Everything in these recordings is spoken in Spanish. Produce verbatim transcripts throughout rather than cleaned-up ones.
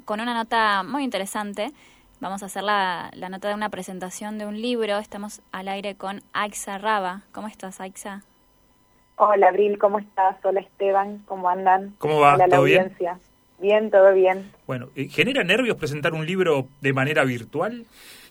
con una nota muy interesante. Vamos a hacer la, la nota de una presentación de un libro. Estamos al aire con Aixa Raba. ¿Cómo estás, Aixa? Hola, Abril, ¿cómo estás? Hola, Esteban, ¿cómo andan? ¿Cómo va? Hola, la ¿Todo bien? audiencia. Bien, todo bien. Bueno, ¿genera nervios presentar un libro de manera virtual?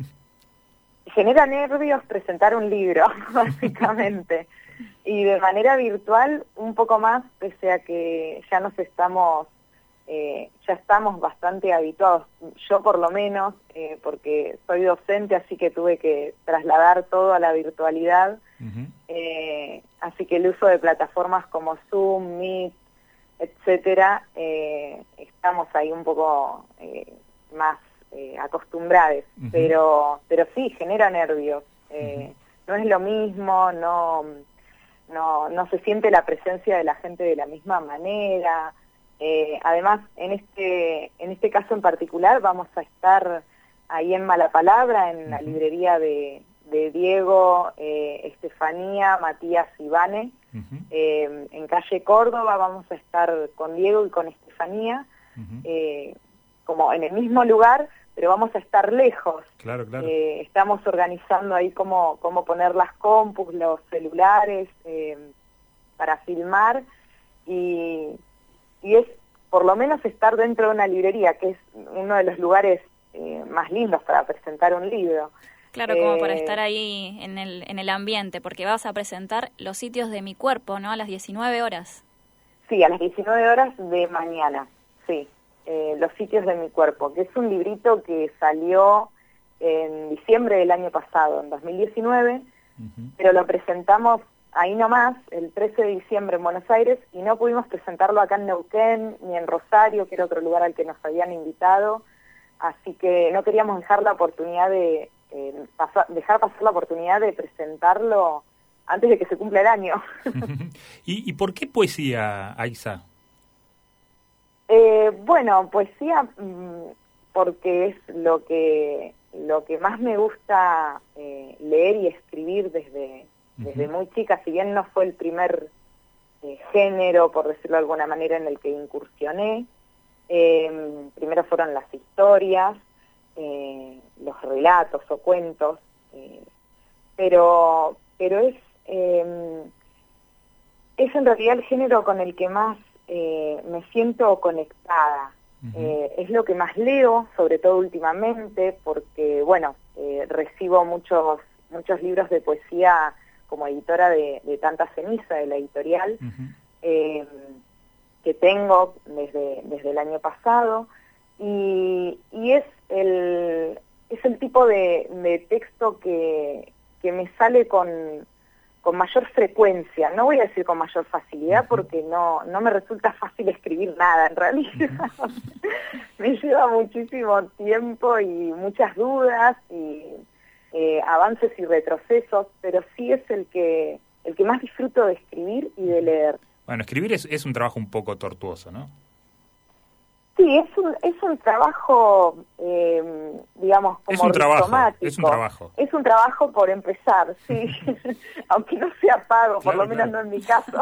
Genera nervios presentar un libro, básicamente. Y de manera virtual, un poco más, pese a que ya nos estamos, eh, ya estamos bastante habituados, yo por lo menos, eh, porque soy docente, así que tuve que trasladar todo a la virtualidad. Uh-huh. eh, así que el uso de plataformas como Zoom, Meet, etcétera, eh, estamos ahí un poco eh, más eh, acostumbrados, uh-huh. pero pero sí, genera nervios. Eh, uh-huh. No es lo mismo, no... No, no se siente la presencia de la gente de la misma manera. Eh, además, en este en este caso en particular, vamos a estar ahí en Malapalabra, en la librería de, de Diego, eh, Estefanía, Matías y Vane. Uh-huh. Eh, en calle Córdoba vamos a estar con Diego y con Estefanía, uh-huh. eh, como en el mismo lugar, pero vamos a estar lejos. Claro, claro. Eh, estamos organizando ahí cómo, cómo poner las compus, los celulares, eh, para filmar, y, y es por lo menos estar dentro de una librería, que es uno de los lugares eh, más lindos para presentar un libro. Claro, eh, como para estar ahí en el, en el ambiente, porque vas a presentar Los sitios de mi cuerpo, ¿no? A las diecinueve horas. Sí, a las diecinueve horas de mañana, sí. Eh, Los sitios de mi cuerpo, que es un librito que salió en diciembre del año pasado, en dos mil diecinueve, uh-huh. pero lo presentamos ahí nomás, el trece de diciembre en Buenos Aires, y no pudimos presentarlo acá en Neuquén, ni en Rosario, que era otro lugar al que nos habían invitado, así que no queríamos dejar la oportunidad de, eh, pasar, dejar pasar la oportunidad de presentarlo antes de que se cumpla el año. ¿Y, ¿Y por qué poesía, Aixa? Eh, bueno, poesía mmm, porque es lo que lo que más me gusta eh, leer y escribir desde, uh-huh. desde muy chica, si bien no fue el primer eh, género, por decirlo de alguna manera, en el que incursioné. Eh, primero fueron las historias, eh, los relatos o cuentos, eh, pero, pero es, eh, es en realidad el género con el que más Eh, me siento conectada. Uh-huh. Eh, es lo que más leo, sobre todo últimamente, porque, bueno, eh, recibo muchos muchos libros de poesía como editora de, de Tanta Ceniza, de la editorial, uh-huh. eh, que tengo desde, desde el año pasado, y, y es el es el tipo de, de texto que, que me sale con... con mayor frecuencia, no voy a decir con mayor facilidad, uh-huh. porque no no me resulta fácil escribir nada en realidad. Uh-huh. Me lleva muchísimo tiempo y muchas dudas y eh, avances y retrocesos, pero sí es el que el que más disfruto de escribir y de leer. Bueno, escribir es, es un trabajo un poco tortuoso, ¿no? Sí, es un es un trabajo, eh, digamos, como es un trabajo, es un trabajo. Es un trabajo por empezar, sí, aunque no sea pago, claro, por lo menos claro. no en mi caso.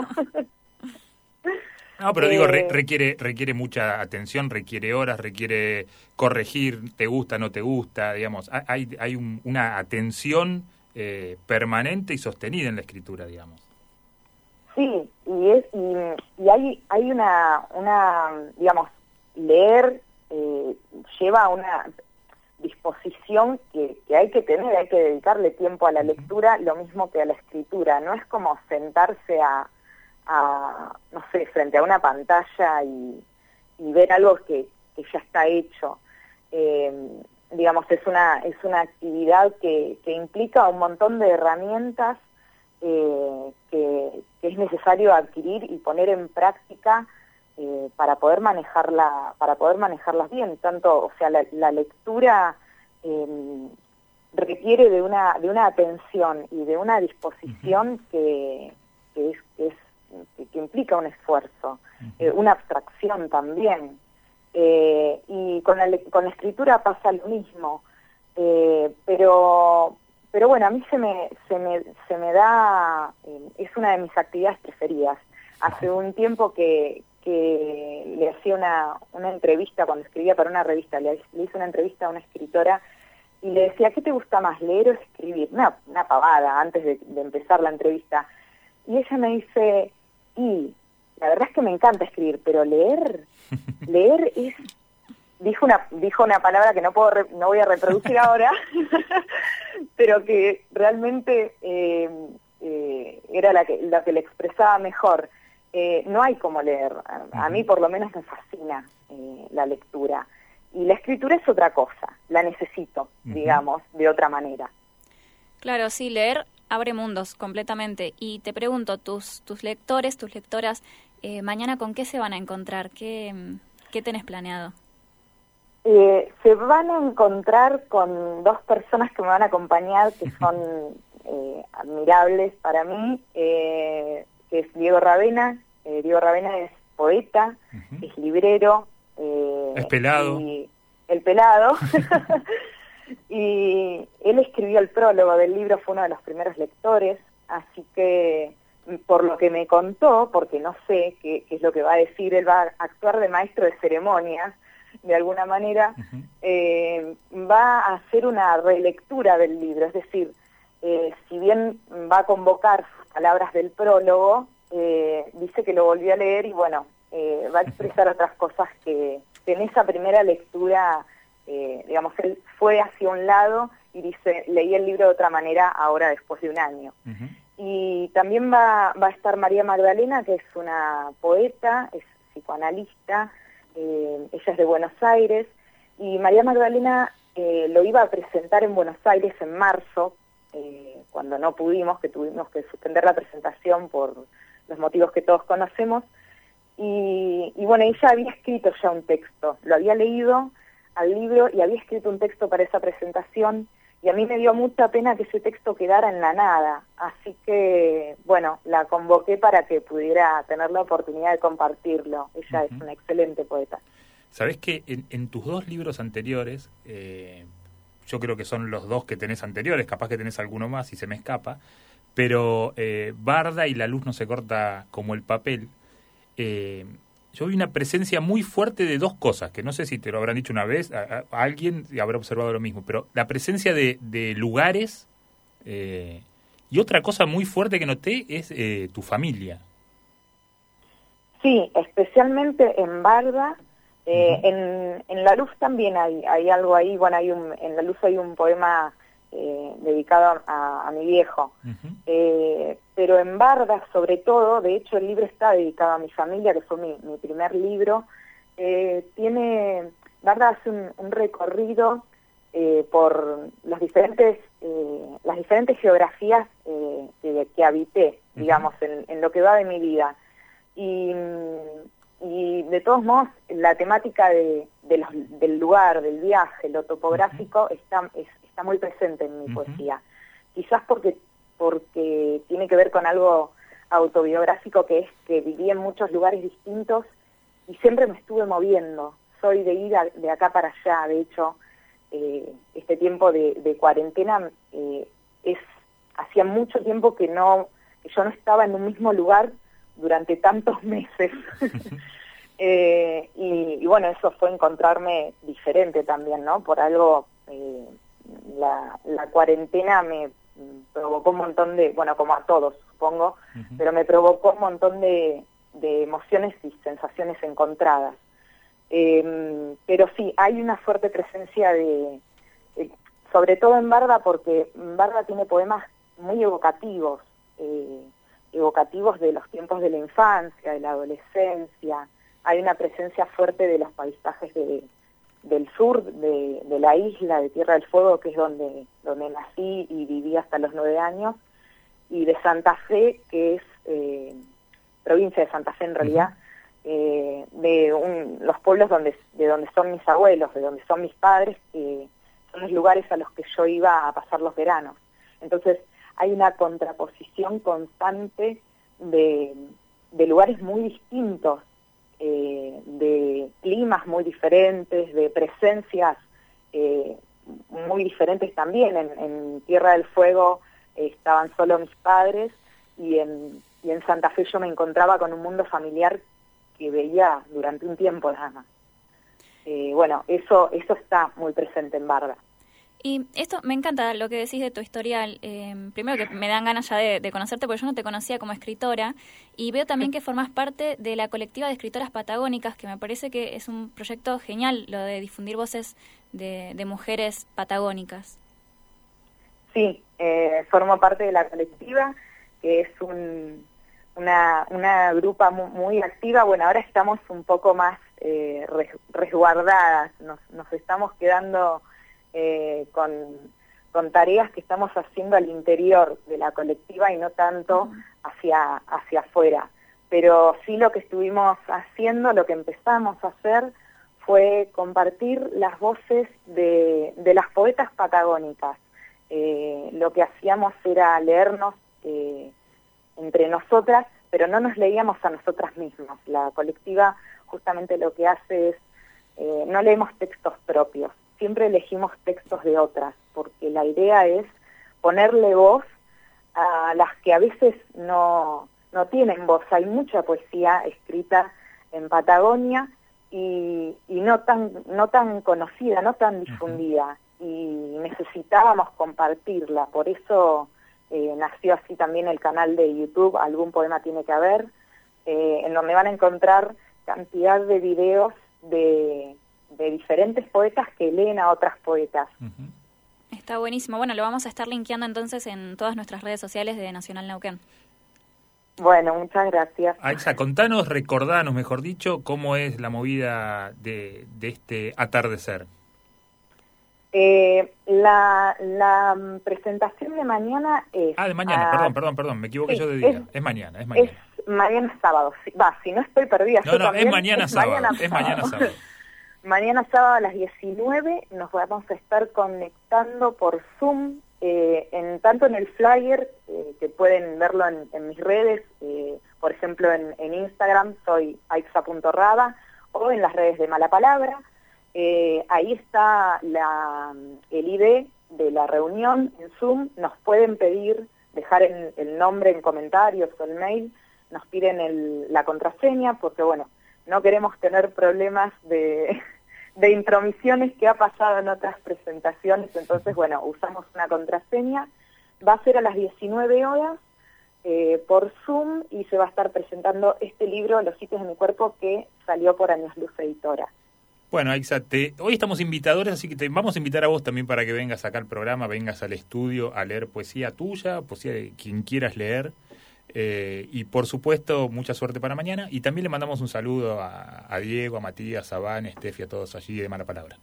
No, pero eh, digo, re, requiere requiere mucha atención, requiere horas, requiere corregir, te gusta, no te gusta, digamos. Hay hay un, una atención eh, permanente y sostenida en la escritura, digamos. Sí, y es y, y hay hay una una digamos leer eh, lleva una disposición que, que hay que tener, hay que dedicarle tiempo a la lectura, lo mismo que a la escritura. No es como sentarse a, a no sé, frente a una pantalla y, y ver algo que, que ya está hecho. Eh, digamos, es una es una actividad que, que implica un montón de herramientas eh, que, que es necesario adquirir y poner en práctica Eh, para poder manejarla, para poder manejarlas bien. Tanto, o sea, la, la lectura eh, requiere de una de una atención y de una disposición uh-huh. que, que es que es que, que implica un esfuerzo, uh-huh. eh, una abstracción también. Eh, y con la con la escritura pasa lo mismo, eh, pero pero bueno, a mí se me se me se me da eh, es una de mis actividades preferidas. Hace un tiempo que que le hacía una, una entrevista cuando escribía para una revista, le, le hice una entrevista a una escritora y le decía, ¿qué te gusta más, leer o escribir? Una, una pavada antes de, de empezar la entrevista. Y ella me dice, y la verdad es que me encanta escribir, pero leer, leer es... Dijo una, dijo una palabra que no puedo re, no voy a reproducir ahora, pero que realmente eh, eh, era la que, la que le expresaba mejor. Eh, no hay como leer. A, a mí por lo menos me fascina eh, la lectura. Y la escritura es otra cosa, la necesito, uh-huh. digamos, de otra manera. Claro, sí, leer abre mundos completamente. Y te pregunto, tus tus lectores, tus lectoras, eh, mañana ¿con qué se van a encontrar? ¿Qué, qué tenés planeado? Eh, se van a encontrar con dos personas que me van a acompañar, que son eh, admirables para mí, eh, que es Diego Ravena. Eh, Diego Ravena es poeta, uh-huh. es librero. Eh, es pelado. Y el pelado. Y él escribió el prólogo del libro, fue uno de los primeros lectores, así que por lo que me contó, porque no sé qué, qué es lo que va a decir, él va a actuar de maestro de ceremonias, de alguna manera, uh-huh. eh, va a hacer una relectura del libro, es decir, eh, si bien va a convocar sus palabras del prólogo, eh, dice que lo volvió a leer y bueno, eh, va a expresar otras cosas que, que en esa primera lectura, eh, digamos, él fue hacia un lado y dice, leí el libro de otra manera ahora después de un año. Uh-huh. Y también va, va a estar María Magdalena, que es una poeta, es psicoanalista. Eh, ella es de Buenos Aires, y María Magdalena eh, lo iba a presentar en Buenos Aires en marzo, eh, cuando no pudimos, que tuvimos que suspender la presentación por los motivos que todos conocemos, y, y bueno, ella había escrito ya un texto, lo había leído al libro y había escrito un texto para esa presentación, y a mí me dio mucha pena que ese texto quedara en la nada, así que, bueno, la convoqué para que pudiera tener la oportunidad de compartirlo. Ella uh-huh. es una excelente poeta. Sabés que en, en tus dos libros anteriores, eh, yo creo que son los dos que tenés anteriores, capaz que tenés alguno más y se me escapa, pero eh, Barda y La luz no se corta como el papel, eh, yo vi una presencia muy fuerte de dos cosas, que no sé si te lo habrán dicho una vez, a, a alguien habrá observado lo mismo, pero la presencia de, de lugares, eh, y otra cosa muy fuerte que noté es eh, tu familia. Sí, especialmente en Barda, eh, uh-huh. en, en La luz también hay, hay algo ahí, bueno, hay un, en La luz hay un poema eh, dedicado a, a mi viejo, uh-huh. eh, pero en Barda sobre todo, de hecho el libro está dedicado a mi familia, que fue mi, mi primer libro, eh, tiene, Barda hace un, un recorrido eh, por los diferentes, eh, las diferentes geografías eh, que, que habité, uh-huh. digamos, en, en lo que va de mi vida, y, y de todos modos la temática de, de los, del lugar, del viaje, lo topográfico, uh-huh. está, es, está muy presente en mi uh-huh. poesía, quizás porque porque tiene que ver con algo autobiográfico, que es que viví en muchos lugares distintos y siempre me estuve moviendo. Soy de ir a, de acá para allá. De hecho, eh, este tiempo de, de cuarentena eh, es hacía mucho tiempo que no que yo no estaba en un mismo lugar durante tantos meses. eh, y, y bueno, eso fue encontrarme diferente también, ¿no? Por algo eh, la, la cuarentena me provocó un montón de, bueno, como a todos supongo, uh-huh. pero me provocó un montón de, de emociones y sensaciones encontradas. Eh, pero sí, hay una fuerte presencia de, de, sobre todo en Barda, porque Barda tiene poemas muy evocativos, eh, evocativos de los tiempos de la infancia, de la adolescencia. Hay una presencia fuerte de los paisajes de del sur de, de la isla de Tierra del Fuego, que es donde, donde nací y viví hasta los nueve años, y de Santa Fe, que es eh, provincia de Santa Fe en realidad, uh-huh. eh, de un, los pueblos donde de donde son mis abuelos, de donde son mis padres, que son los lugares a los que yo iba a pasar los veranos. Entonces hay una contraposición constante de, de lugares muy distintos, Eh, de climas muy diferentes, de presencias eh, muy diferentes también. En, en Tierra del Fuego eh, estaban solo mis padres y en, y en Santa Fe yo me encontraba con un mundo familiar que veía durante un tiempo nada más. Eh, bueno, eso, eso está muy presente en Barda. Y esto, me encanta lo que decís de tu historial. Eh, primero que me dan ganas ya de, de conocerte, porque yo no te conocía como escritora, y veo también que formás parte de la colectiva de escritoras patagónicas, que me parece que es un proyecto genial, lo de difundir voces de, de mujeres patagónicas. Sí, eh, formo parte de la colectiva, que es un, una, una grupa muy, muy activa. Bueno, ahora estamos un poco más eh, resguardadas, nos, nos estamos quedando... Eh, con, con tareas que estamos haciendo al interior de la colectiva y no tanto hacia, hacia afuera. Pero sí lo que estuvimos haciendo, lo que empezamos a hacer, fue compartir las voces de, de las poetas patagónicas. Eh, lo que hacíamos era leernos eh, entre nosotras, pero no nos leíamos a nosotras mismas. La colectiva justamente lo que hace es, eh, no leemos textos propios, siempre elegimos textos de otras, porque la idea es ponerle voz a las que a veces no, no tienen voz. Hay mucha poesía escrita en Patagonia y, y no tan, no tan conocida, no tan difundida, y necesitábamos compartirla. Por eso eh, nació así también el canal de YouTube, Algún Poema Tiene que Haber, eh, en donde van a encontrar cantidad de videos de... de diferentes poetas que leen a otras poetas. Uh-huh. Está buenísimo. Bueno, lo vamos a estar linkeando entonces en todas nuestras redes sociales de Nacional Neuquén. Bueno, muchas gracias. Aixa, contanos, recordanos, mejor dicho, cómo es la movida de, de este atardecer. Eh, la, la presentación de mañana es... Ah, de mañana, a... perdón, perdón, perdón, me equivoqué sí, yo de día. Es, es mañana, es mañana. Es mañana sábado. Va, si no estoy perdida. No, yo no, también, es mañana es sábado, mañana es mañana sábado. Mañana sábado a las diecinueve nos vamos a estar conectando por Zoom, eh, en tanto en el flyer, eh, que pueden verlo en, en mis redes, eh, por ejemplo en, en Instagram soy aixa punto raba, o en las redes de Mala Palabra. Eh, ahí está la, el I D de la reunión en Zoom. Nos pueden pedir, dejar el, el nombre en comentarios o el mail, nos piden el, la contraseña, porque bueno, no queremos tener problemas de, de intromisiones que ha pasado en otras presentaciones. Entonces, bueno, usamos una contraseña. Va a ser a las diecinueve horas eh, por Zoom, y se va a estar presentando este libro, Los sitios de mi cuerpo, que salió por Años Luz Editora. Bueno, Aixa, te, hoy estamos invitadores, así que te vamos a invitar a vos también para que vengas acá al programa, vengas al estudio a leer poesía tuya, poesía de quien quieras leer. Eh, y por supuesto, mucha suerte para mañana. Y también le mandamos un saludo a, a Diego, a Matías, a Van, a Estefi, a todos allí de Mala Palabra.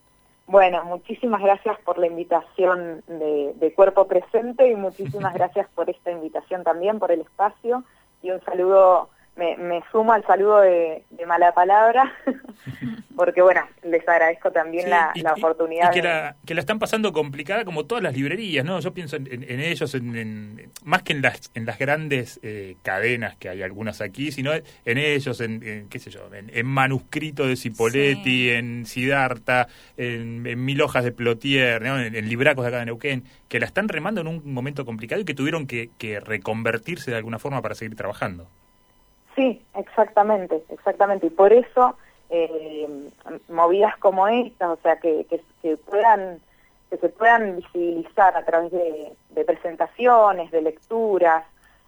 Bueno, muchísimas gracias por la invitación de, de Cuerpo Presente, y muchísimas gracias por esta invitación también, por el espacio. Y un saludo, me, me sumo al saludo de, de Mala Palabra, porque bueno, les agradezco también sí, la, y, la oportunidad. Y que, de... la, que la están pasando complicada como todas las librerías, ¿no? Yo pienso en, en, en ellos, en, en, más que en las en las grandes eh, cadenas, que hay algunas aquí, sino en ellos, en, en qué sé yo, en, en Manuscrito de Cipolletti, sí. en Siddhartha, en, en Mil Hojas de Plotier, ¿no? en, en Libracos de acá de Neuquén, que la están remando en un momento complicado y que tuvieron que, que reconvertirse de alguna forma para seguir trabajando. Sí, exactamente, exactamente. Y por eso eh, movidas como estas, o sea, que, que, que puedan que se puedan visibilizar a través de, de presentaciones, de lecturas,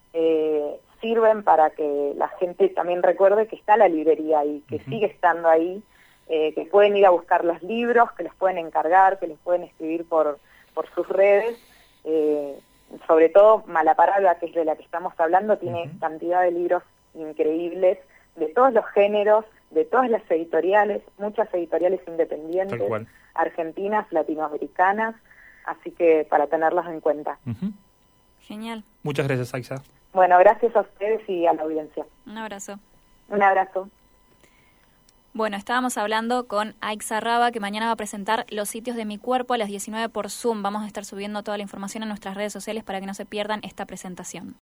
eh, sirven para que la gente también recuerde que está la librería ahí, que uh-huh. sigue estando ahí, eh, que pueden ir a buscar los libros, que les pueden encargar, que les pueden escribir por, por sus redes. Eh, sobre todo Mala Palabra, que es de la que estamos hablando, tiene uh-huh. cantidad de libros increíbles, de todos los géneros, de todas las editoriales, muchas editoriales independientes, argentinas, latinoamericanas, así que para tenerlas en cuenta. Uh-huh. Genial. Muchas gracias, Aixa. Bueno, gracias a ustedes y a la audiencia. Un abrazo. Un abrazo. Bueno, estábamos hablando con Aixa Raba, que mañana va a presentar Los sitios de mi cuerpo a las diecinueve por Zoom. Vamos a estar subiendo toda la información en nuestras redes sociales para que no se pierdan esta presentación.